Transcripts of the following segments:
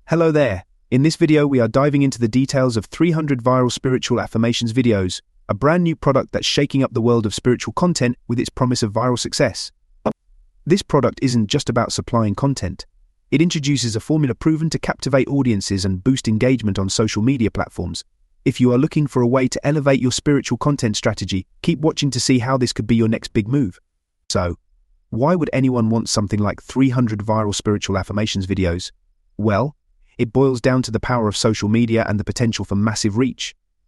Hello there. In this video, we are diving into the details of 300 viral spiritual affirmations videos, a brand new product that's shaking up the world of spiritual content with its promise of viral success. This product isn't just about supplying content. It introduces a formula proven to captivate audiences and boost engagement on social media platforms. If you are looking for a way to elevate your spiritual content strategy, keep watching to see how this could be your next big move. So, why would anyone want something like 300 viral spiritual affirmations videos? Well, it boils down to the power of social media and the potential for massive reach.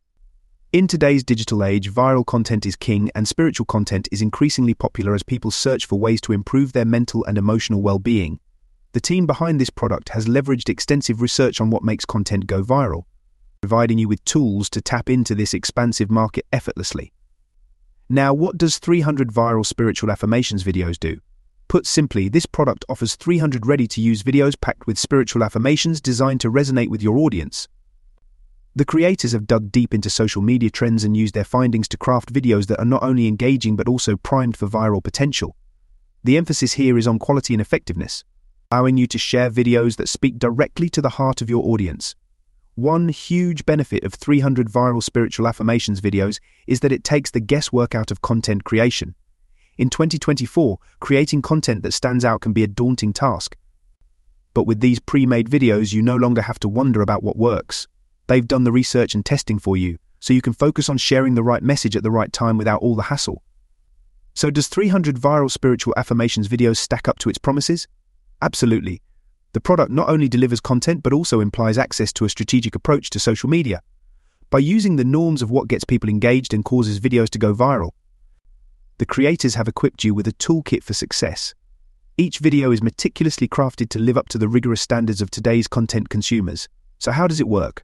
In today's digital age, viral content is king and spiritual content is increasingly popular as people search for ways to improve their mental and emotional well-being. The team behind this product has leveraged extensive research on what makes content go viral, providing you with tools to tap into this expansive market effortlessly. Now, what does 300 viral spiritual affirmations videos do? Put simply, this product offers 300 ready-to-use videos packed with spiritual affirmations designed to resonate with your audience. The creators have dug deep into social media trends and used their findings to craft videos that are not only engaging but also primed for viral potential. The emphasis here is on quality and effectiveness, allowing you to share videos that speak directly to the heart of your audience. One huge benefit of 300 viral spiritual affirmations videos is that it takes the guesswork out of content creation. In 2024, creating content that stands out can be a daunting task. But with these pre-made videos, you no longer have to wonder about what works. They've done the research and testing for you, so you can focus on sharing the right message at the right time without all the hassle. So does 300 viral spiritual affirmations videos stack up to its promises? Absolutely. The product not only delivers content but also implies access to a strategic approach to social media. By using the norms of what gets people engaged and causes videos to go viral, the creators have equipped you with a toolkit for success. Each video is meticulously crafted to live up to the rigorous standards of today's content consumers. So how does it work?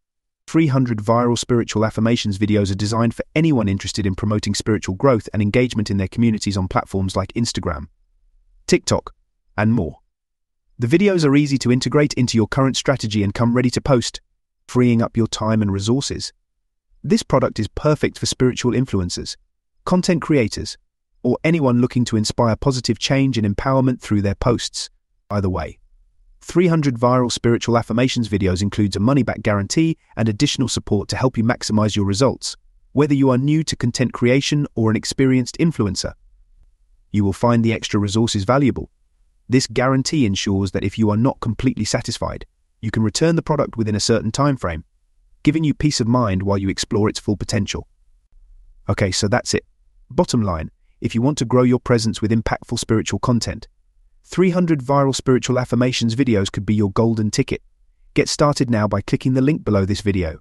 300 viral spiritual affirmations videos are designed for anyone interested in promoting spiritual growth and engagement in their communities on platforms like Instagram, TikTok, and more. The videos are easy to integrate into your current strategy and come ready to post, freeing up your time and resources. This product is perfect for spiritual influencers, content creators, or anyone looking to inspire positive change and empowerment through their posts. By the way, 300 viral spiritual affirmations videos includes a money-back guarantee and additional support to help you maximize your results, whether you are new to content creation or an experienced influencer. You will find the extra resources valuable. This guarantee ensures that if you are not completely satisfied, you can return the product within a certain time frame, giving you peace of mind while you explore its full potential. Okay, so that's it. Bottom line, if you want to grow your presence with impactful spiritual content, 300 viral spiritual affirmations videos could be your golden ticket. Get started now by clicking the link below this video.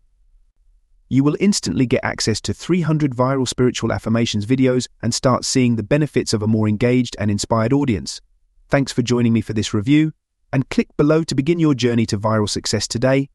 You will instantly get access to 300 viral spiritual affirmations videos and start seeing the benefits of a more engaged and inspired audience. Thanks for joining me for this review, and click below to begin your journey to viral success today.